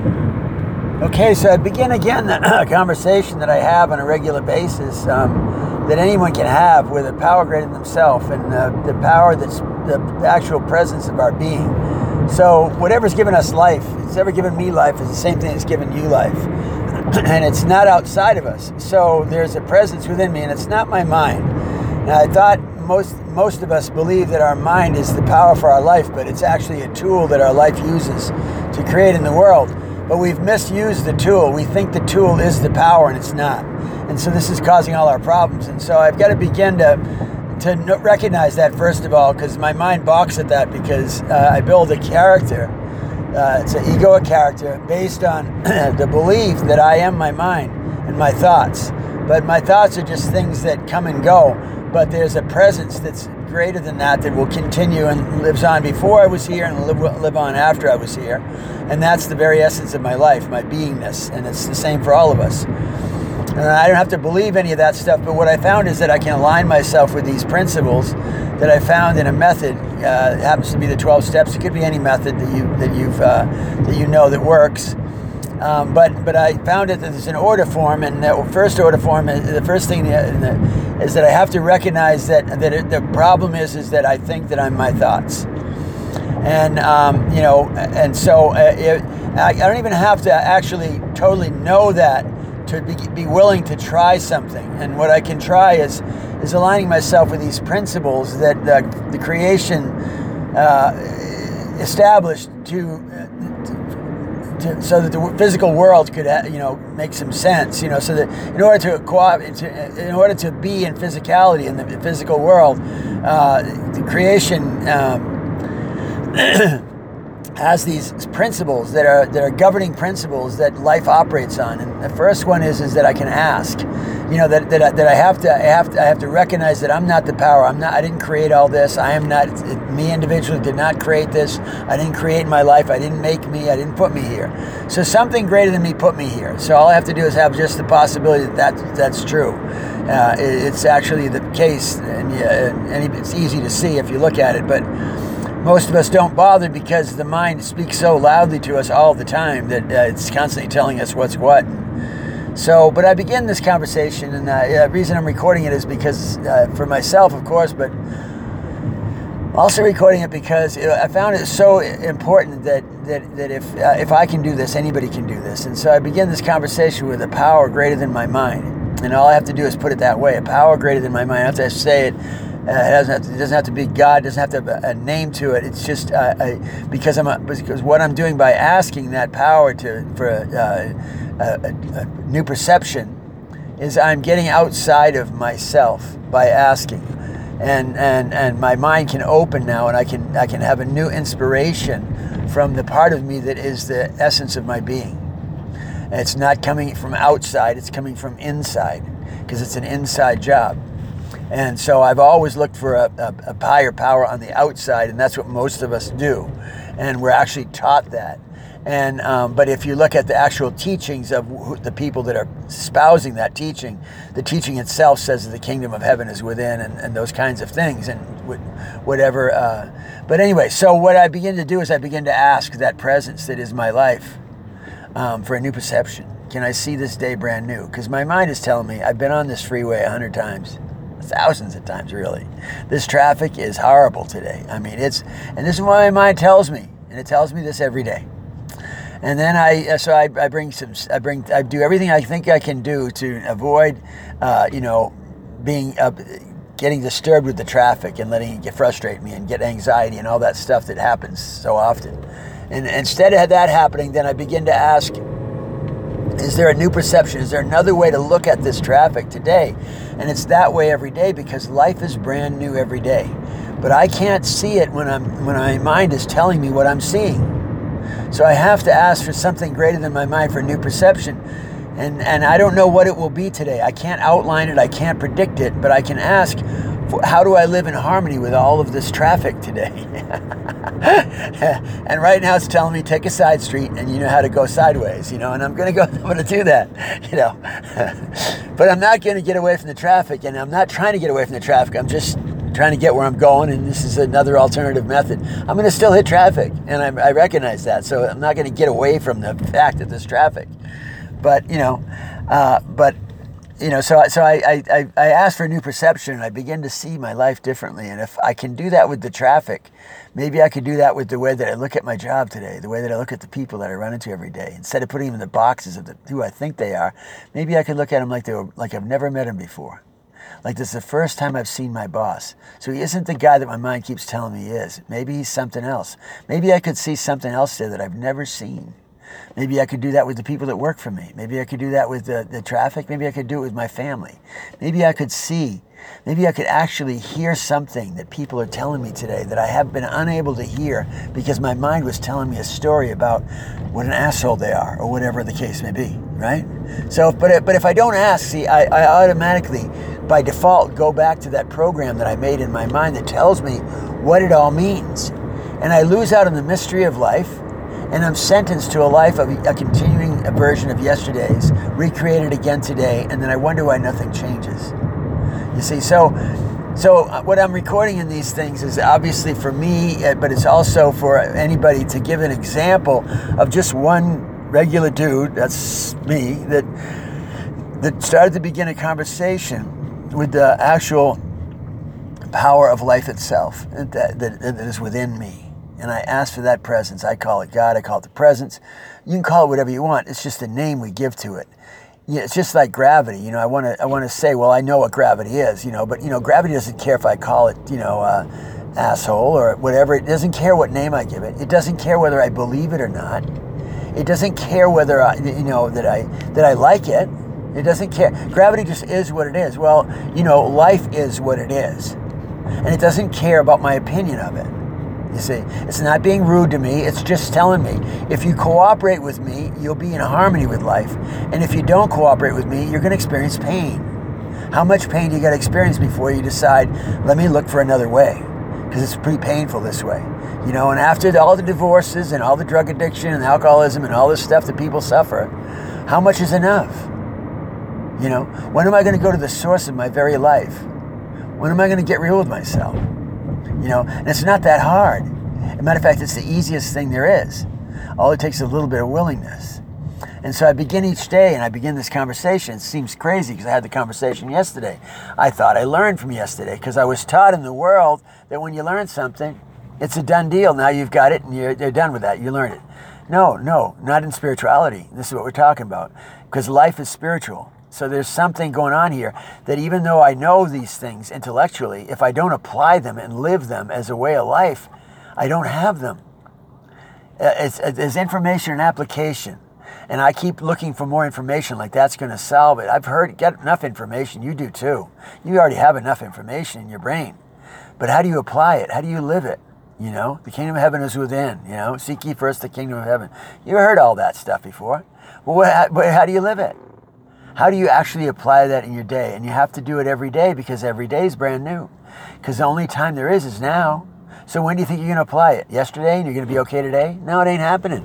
Okay, so I begin again the conversation that I have on a regular basis that anyone can have with a power greater than themselves, and the power that's the actual presence of our being. So whatever's given us life, it's ever given me life, is the same thing that's given you life. And it's not outside of us. So there's a presence within me, and it's not my mind. Now, I thought most of us believe that our mind is the power for our life, but it's actually a tool that our life uses to create in the world. But we've misused the tool. We think the tool is the power, and it's not. And so this is causing all our problems. And so I've got to begin to recognize that, first of all, because my mind balks at that, because I build a character. It's an egoic character based on the belief that I am my mind and my thoughts. But my thoughts are just things that come and go. But there's a presence that's greater than that will continue and lives on before I was here and live on after I was here. And that's the very essence of my life, my beingness. And it's the same for all of us. And I don't have to believe any of that stuff, but what I found is that I can align myself with these principles that I found in a method. It happens to be the 12 steps. It could be any method that you know that works. But I found it that there's an order form, and the first order form, the first thing is that I have to recognize that the problem is that I think that I'm my thoughts. And, and so I don't even have to actually totally know that to be willing to try something. And what I can try is aligning myself with these principles that the creation established so that the physical world could, make some sense. So that in order to be in physicality in the physical world, the creation has these principles that are governing principles that life operates on. And the first one is that I can ask. That I have to recognize that I'm not the power. I didn't create all this. I am not, me individually did not create this. I didn't create my life. I didn't make me. I didn't put me here. So something greater than me put me here. So all I have to do is have just the possibility that's true. It's actually the case, and it's easy to see if you look at it, but most of us don't bother because the mind speaks so loudly to us all the time that it's constantly telling us what's what. So, but I begin this conversation, and the reason I'm recording it is because, for myself, of course, but also recording it because I found it so important that if I can do this, anybody can do this. And so I begin this conversation with a power greater than my mind. And all I have to do is put it that way, a power greater than my mind. I have to say it. It doesn't have to be God. It doesn't have to have a name to it. It's just because what I'm doing by asking that power for a new perception is I'm getting outside of myself by asking, and my mind can open now, and I can have a new inspiration from the part of me that is the essence of my being. And it's not coming from outside; it's coming from inside, because it's an inside job. And so I've always looked for a higher power on the outside, and that's what most of us do. And we're actually taught that. And but if you look at the actual teachings of the people that are espousing that teaching, the teaching itself says that the kingdom of heaven is within, and those kinds of things, and whatever. But anyway, so what I begin to do is I begin to ask that presence that is my life for a new perception. Can I see this day brand new? Because my mind is telling me I've been on this freeway 100 times. Thousands of times, really. This traffic is horrible today. I mean, and this is what my mind tells me, and it tells me this every day. And then I do everything I think I can do to avoid, getting disturbed with the traffic and letting it frustrate me and get anxiety and all that stuff that happens so often. And instead of that happening, then I begin to ask, is there a new perception? Is there another way to look at this traffic today? And it's that way every day because life is brand new every day. But I can't see it when my mind is telling me what I'm seeing. So I have to ask for something greater than my mind for a new perception. And I don't know what it will be today. I can't outline it. I can't predict it. But I can ask, how do I live in harmony with all of this traffic today? And right now it's telling me take a side street and you know how to go sideways, and I'm going to do that, But I'm not going to get away from the traffic, and I'm not trying to get away from the traffic. I'm just trying to get where I'm going, and this is another alternative method, I'm going to still hit traffic, and I recognize that. So I'm not going to get away from the fact that there's traffic. But so I ask for a new perception, and I begin to see my life differently. And if I can do that with the traffic, maybe I could do that with the way that I look at my job today, the way that I look at the people that I run into every day. Instead of putting them in the boxes of who I think they are, maybe I could look at them like I've never met them before. Like this is the first time I've seen my boss. So he isn't the guy that my mind keeps telling me he is. Maybe he's something else. Maybe I could see something else there that I've never seen. Maybe I could do that with the people that work for me. Maybe I could do that with the traffic. Maybe I could do it with my family. Maybe I could actually hear something that people are telling me today that I have been unable to hear because my mind was telling me a story about what an asshole they are or whatever the case may be, right? So, but if I don't ask, see, I automatically, by default, go back to that program that I made in my mind that tells me what it all means. And I lose out on the mystery of life. And I'm sentenced to a life of a continuing version of yesterday's, recreated again today, and then I wonder why nothing changes. You see, so what I'm recording in these things is obviously for me, but it's also for anybody to give an example of just one regular dude, that's me, that started to begin a conversation with the actual power of life itself that is within me. And I ask for that presence. I call it God. I call it the presence. You can call it whatever you want. It's just a name we give to it. Yeah, it's just like gravity. I want to say, well, I know what gravity is, but gravity doesn't care if I call it, asshole or whatever. It doesn't care what name I give it. It doesn't care whether I believe it or not. It doesn't care whether that I like it. It doesn't care. Gravity just is what it is. Well, life is what it is, and it doesn't care about my opinion of it. You see, it's not being rude to me. It's just telling me, if you cooperate with me, you'll be in harmony with life. And if you don't cooperate with me, you're going to experience pain. How much pain do you got to experience before you decide, let me look for another way? Because it's pretty painful this way. And after all the divorces and all the drug addiction and alcoholism and all this stuff that people suffer, how much is enough? When am I going to go to the source of my very life? When am I going to get real with myself? And it's not that hard. As a matter of fact, it's the easiest thing there is. All it takes is a little bit of willingness. And so I begin each day and I begin this conversation. It seems crazy because I had the conversation yesterday. I thought I learned from yesterday because I was taught in the world that when you learn something, it's a done deal. Now you've got it and you're done with that. You learned it. No, not in spirituality. This is what we're talking about. Because life is spiritual. So there's something going on here that even though I know these things intellectually, if I don't apply them and live them as a way of life, I don't have them. It's information and application. And I keep looking for more information like that's going to solve it. I've heard, get enough information. You do too. You already have enough information in your brain. But how do you apply it? How do you live it? The kingdom of heaven is within. Seek ye first the kingdom of heaven. You heard all that stuff before. Well, how do you live it? How do you actually apply that in your day? And you have to do it every day because every day is brand new. Because the only time there is now. So when do you think you're going to apply it? Yesterday and you're going to be okay today? No, it ain't happening.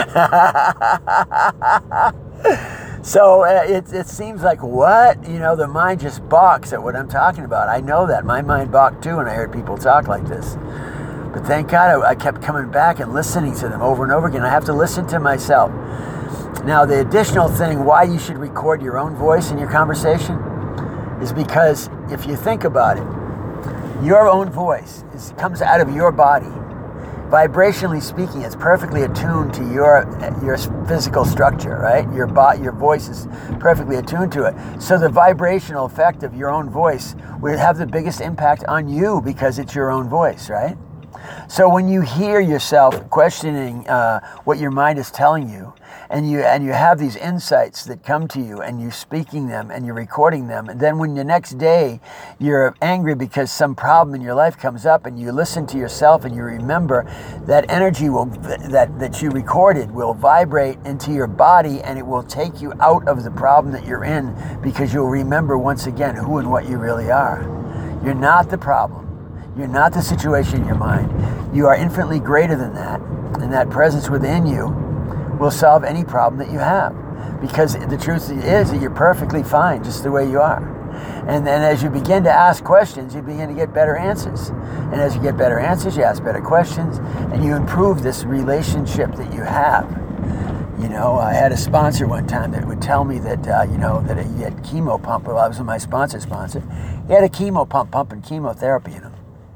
So it seems like what? The mind just balks at what I'm talking about. I know that. My mind balked too when I heard people talk like this. But thank God I kept coming back and listening to them over and over again. I have to listen to myself. Now, the additional thing why you should record your own voice in your conversation is because if you think about it, your own voice comes out of your body. Vibrationally speaking, it's perfectly attuned to your physical structure, right? Your voice is perfectly attuned to it. So the vibrational effect of your own voice would have the biggest impact on you because it's your own voice, right? So when you hear yourself questioning what your mind is telling you, and you have these insights that come to you, and you're speaking them, and you're recording them, and then when the next day you're angry because some problem in your life comes up, and you listen to yourself, and you remember that energy that you recorded will vibrate into your body, and it will take you out of the problem that you're in, because you'll remember once again who and what you really are. You're not the problem. You're not the situation in your mind. You are infinitely greater than that. And that presence within you will solve any problem that you have. Because the truth is that you're perfectly fine just the way you are. And then as you begin to ask questions, you begin to get better answers. And as you get better answers, you ask better questions, and you improve this relationship that you have. You know, I had a sponsor one time that would tell me that, that he had chemo pump. Well, I was my sponsor. He had a chemo pump pumping chemotherapy in him.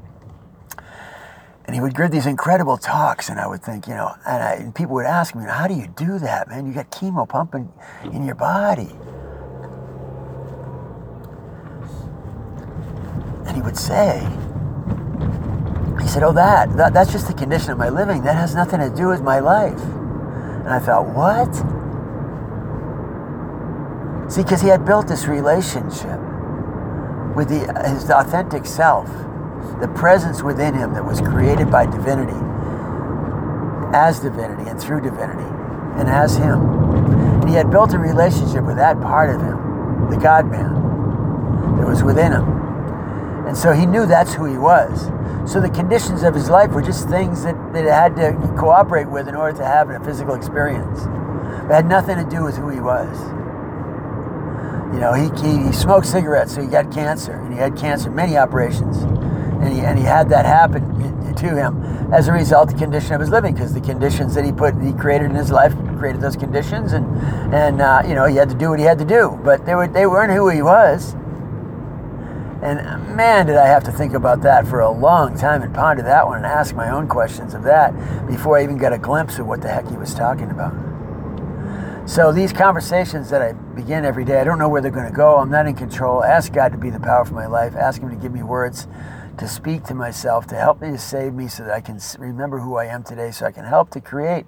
And he would give these incredible talks, and I would think, and people would ask me, how do you do that, man? You got chemo pumping in your body. And he would say, he said, that's just the condition of my living. That has nothing to do with my life. And I thought, what? See, because he had built this relationship with his authentic self, the presence within him that was created by divinity, as divinity and through divinity, and as him. And he had built a relationship with that part of him, the God-man, that was within him. And so he knew that's who he was. So the conditions of his life were just things that he had to cooperate with in order to have a physical experience. It had nothing to do with who he was. He smoked cigarettes, so he got cancer, and he had cancer, many operations, and he had that happen to him as a result of the condition of his living, because the conditions that he created in his life created those conditions, and he had to do what he had to do, but they weren't who he was. And man, did I have to think about that for a long time and ponder that one and ask my own questions of that before I even got a glimpse of what the heck he was talking about. So these conversations that I begin every day, I don't know where they're going to go. I'm not in control. Ask God to be the power for my life. Ask him to give me words to speak to myself, to help me, to save me, so that I can remember who I am today, so I can help to create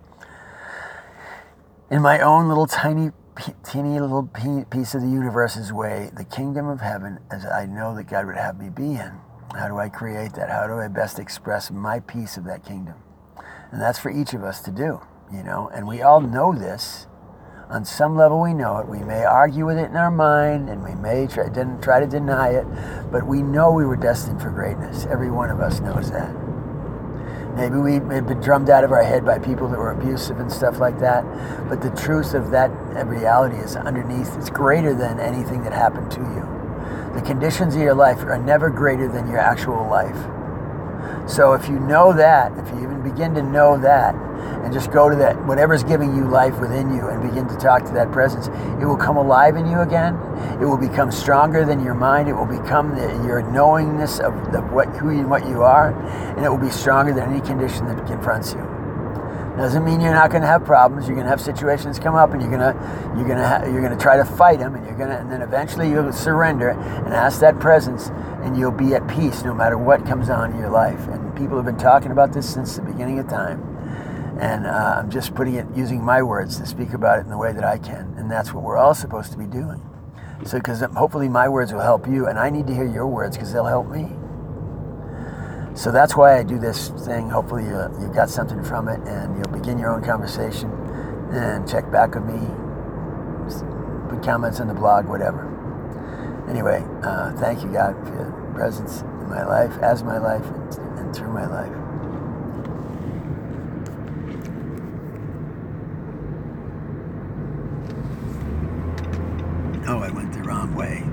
in my own little teeny little piece of the universe's way, the kingdom of heaven as I know that God would have me be in. How do I create that? How do I best express my piece of that kingdom? And that's for each of us to do, and we all know this. On some level we know it. We may argue with it in our mind, and we may try to deny it, but we know we were destined for greatness. Every one of us knows that. Maybe we had been drummed out of our head by people that were abusive and stuff like that, but the truth of that reality is underneath. It's greater than anything that happened to you. The conditions of your life are never greater than your actual life. So if you know that, if you even begin to know that, and just go to that, whatever's giving you life within you, and begin to talk to that presence, it will come alive in you again. It will become stronger than your mind. It will become your knowingness of who and what you are, and it will be stronger than any condition that confronts you. Doesn't mean you're not going to have problems. You're going to have situations come up, and you're going to try to fight them, and then eventually you'll surrender and ask that presence, and you'll be at peace no matter what comes on in your life. And people have been talking about this since the beginning of time. And I'm just using my words to speak about it in the way that I can. And that's what we're all supposed to be doing. So, because hopefully my words will help you, and I need to hear your words because they'll help me. So that's why I do this thing. Hopefully you got something from it, and you'll begin your own conversation and check back with me, put comments on the blog, whatever. Anyway, thank you, God, for your presence in my life, as my life, and through my life. Oh, I went the wrong way.